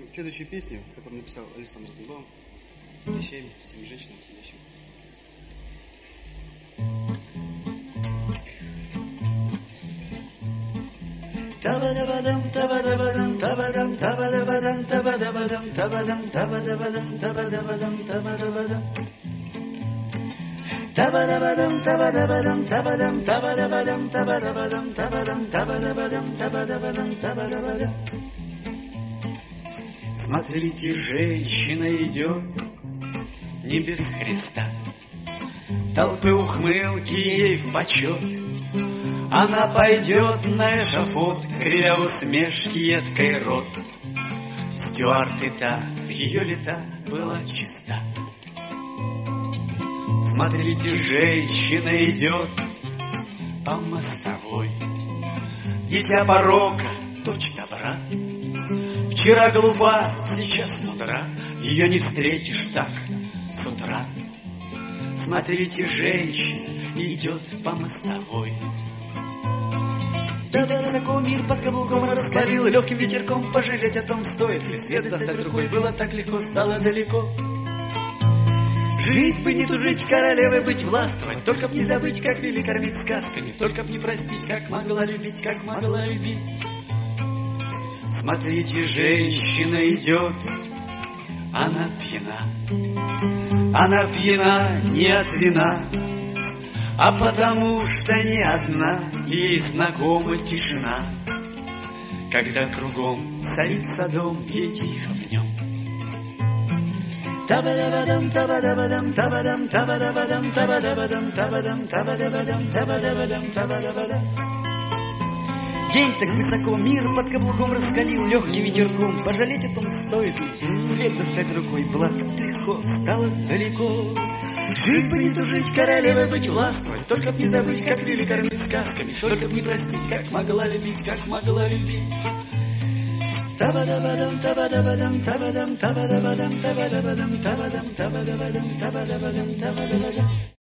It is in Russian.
следующую песню, которую написал Александр Розенбаум, посвящаем всем женщинам, сидящим. Табадабадам, табадабадам, табадам, табадабадам, табадабадам, табадам, табадабадам, табадабадам, табадабадам. Табадабадам, табадабадам, табадам, табадабадам, табадабадам, табадам, табадабадам, табадабадам, табадабадам. Смотрите, женщина идет не без Христа. Толпы ухмылки ей в почет. Она пойдет на эшафот, кривя усмешки, едкой рот. Стюарт и та в ее лета была чиста. Смотрите, женщина идет по мостовой. Дитя порока, дочь добра. Вчера глупа, сейчас мудра. Ее не встретишь так с утра. Смотрите, женщина идет по мостовой. Да высоко мир под каблуком раскалил, легким ветерком пожалеть о том стоит. И свет достать рукой было так легко, стало далеко. Жить бы не тужить, королевой быть, властвовать. Только б не забыть, как вели кормить сказками. Только б не простить, как могла любить, как могла любить. Смотрите, женщина идет, она пьяна. Она пьяна не от вина, а потому что не одна ей знакома тишина. Когда кругом царит Содом, ей тихо в нем. Табадабадам, табадабадам, табадам, табадабадам, табадабадам, табадам, табадабадам, табадабадам, табадабадам. День так высоко, мир под каблуком раскалил, легким ветерком пожалеть о том стоит ли. Свет достать рукой было так легко, стало далеко. Жить бы не тужить, королевой быть, властвовать. Только б не забыть, как вели кормить сказками. Только б не простить, как могла любить, как могла любить. Табадабадам, табадабадам, табадам, табадабадам, табадабадам, табадам, табадабадам, табадабадам, табадабадам.